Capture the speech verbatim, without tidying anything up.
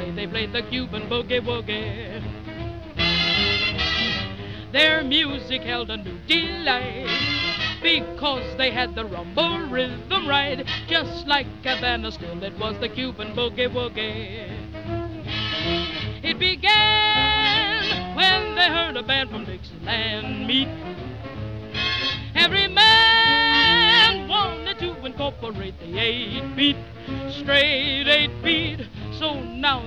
day they played the Cuban boogie woogie. Their music held a new delight because they had the rumble rhythm right. Just like Havana, still it was the Cuban boogie woogie. It began when they heard a band from Dixieland meet. Every man wanted to incorporate the eight beat, straight eight beat. So now